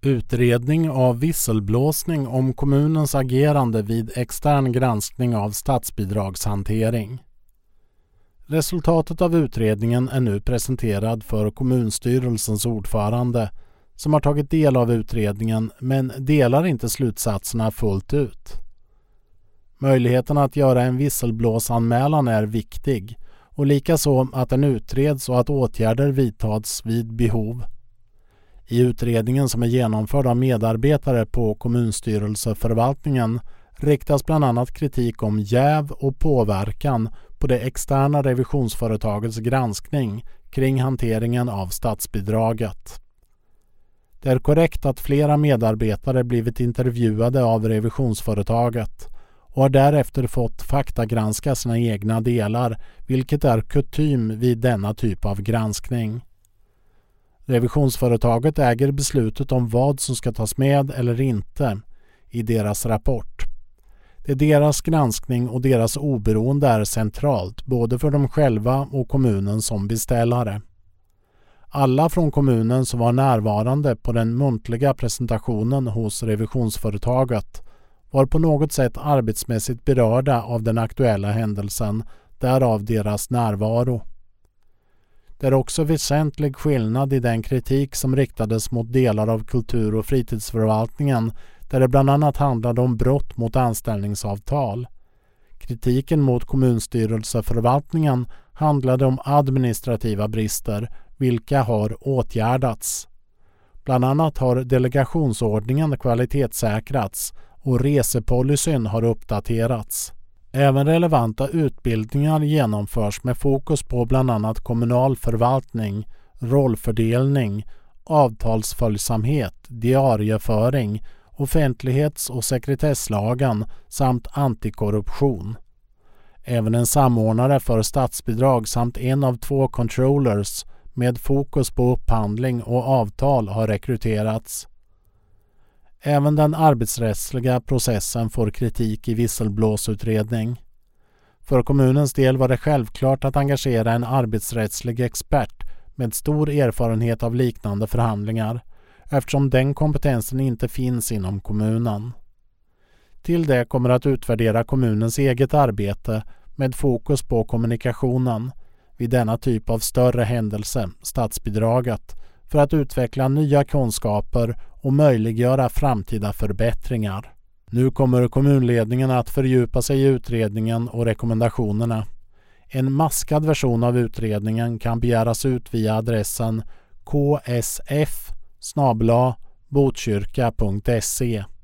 Utredning av visselblåsning om kommunens agerande vid extern granskning av statsbidragshantering. Resultatet av utredningen är nu presenterad för kommunstyrelsens ordförande som har tagit del av utredningen men delar inte slutsatserna fullt ut. Möjligheten att göra en visselblåsanmälan är viktig och likaså att den utreds och att åtgärder vidtas vid behov. I utredningen som är genomförd av medarbetare på kommunstyrelseförvaltningen riktas bland annat kritik om jäv och påverkan på det externa revisionsföretagets granskning kring hanteringen av statsbidraget. Det är korrekt att flera medarbetare blivit intervjuade av revisionsföretaget och har därefter fått faktagranska sina egna delar, vilket är kutym vid denna typ av granskning. Revisionsföretaget äger beslutet om vad som ska tas med eller inte i deras rapport. Det är deras granskning och deras oberoende är centralt både för dem själva och kommunen som beställare. Alla från kommunen som var närvarande på den muntliga presentationen hos revisionsföretaget var på något sätt arbetsmässigt berörda av den aktuella händelsen, därav deras närvaro. Det är också väsentlig skillnad i den kritik som riktades mot delar av kultur- och fritidsförvaltningen där det bland annat handlade om brott mot anställningsavtal. Kritiken mot kommunstyrelseförvaltningen handlade om administrativa brister, vilka har åtgärdats. Bland annat har delegationsordningen kvalitetssäkrats och resepolicyn har uppdaterats. Även relevanta utbildningar genomförs med fokus på bland annat kommunal förvaltning, rollfördelning, avtalsföljsamhet, diarieföring, offentlighets- och sekretesslagen samt antikorruption. Även en samordnare för statsbidrag samt en av 2 controllers med fokus på upphandling och avtal har rekryterats. Även den arbetsrättsliga processen får kritik i visselblåsutredning. För kommunens del var det självklart att engagera en arbetsrättslig expert med stor erfarenhet av liknande förhandlingar, eftersom den kompetensen inte finns inom kommunen. Till det kommer att utvärdera kommunens eget arbete med fokus på kommunikationen vid denna typ av större händelse, statsbidraget, för att utveckla nya kunskaper och möjliggöra framtida förbättringar. Nu kommer kommunledningen att fördjupa sig i utredningen och rekommendationerna. En maskad version av utredningen kan begäras ut via adressen ksf@botkyrka.se.